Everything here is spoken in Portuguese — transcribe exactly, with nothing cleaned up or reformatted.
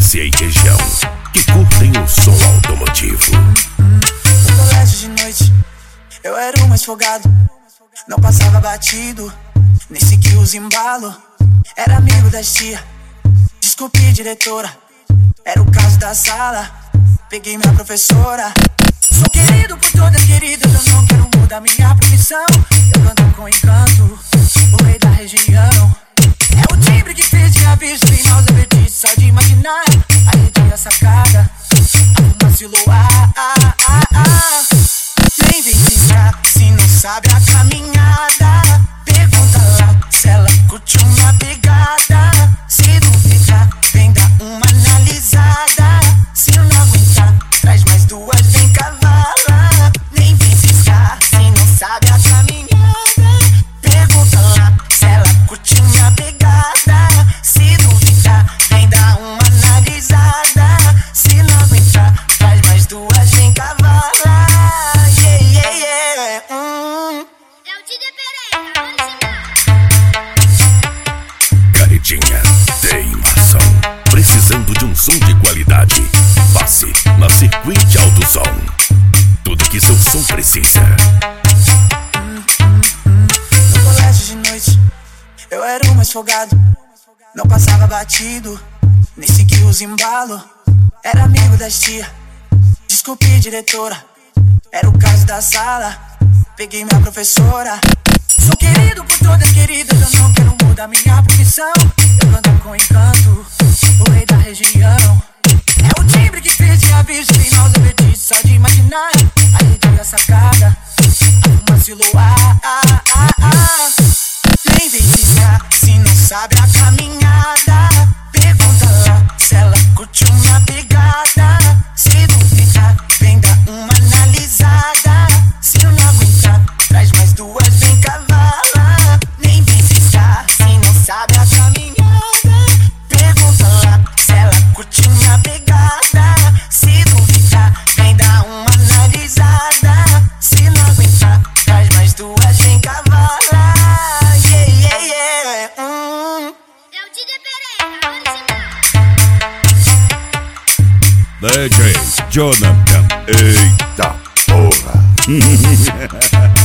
Polícia e região que curtem o som automotivo. No colégio de noite, eu era o mais folgado. Não passava batido, nem seguia os embalo. Era amigo das tia, desculpe diretora. Era o caso da sala, peguei minha professora. Sou querido por todas queridas, eu não quero mudar minha profissão. Eu canto com encanto, o rei da região. É o timbre que fez de aviso, tem mouse apetite só de imaginar. A rede e a sacada, uma siluar, ah, ah, ah. Nem vem ficar se não sabe a caminhada. Pergunta lá se ela curtiu minha pegada. Se duvidar, vem dar uma analisada. Se não aguentar, traz mais duas, vem cavala. Nem vem ficar se não sabe a caminhada. Pergunta lá se ela curtiu minha pegada. Se duvidar, vem dar uma analisada. Se não aguentar, traz mais duas, vem cavala. Yeah, yeah, yeah. Hum. É o D J Caretinha, teimação. Precisando de um som de qualidade? Passe na Circuit Alto Som. Tudo que seu som precisa. No colégio de noite, eu era o mais folgado. Não passava batido, nem seguia os embalo. Era amigo das tia, desculpe diretora. Era o caso da sala, peguei minha professora. Sou querido por todas queridas, eu não quero mudar minha profissão. Eu canto com encanto, o rei da região. É o timbre que fez de aviso, tem mouse apetite só de imaginar. A rede e a sacada, uma siluar, ah, ah, ah. Nem vem ficar se não sabe a caminhada. Pergunta lá se ela curtiu minha pegada. Se duvidar, vem dar uma analisada. Se não aguentar, traz mais duas, vem cavala. Nem vem ficar se não sabe a caminhada. Pergunta lá se ela curtiu minha pegada. Se duvidar, vem dar uma analisada. Se não aguentar, traz mais duas, vem cavala. Yeah, yeah, yeah. Hum. É o D J D J Jonathan. Eita porra.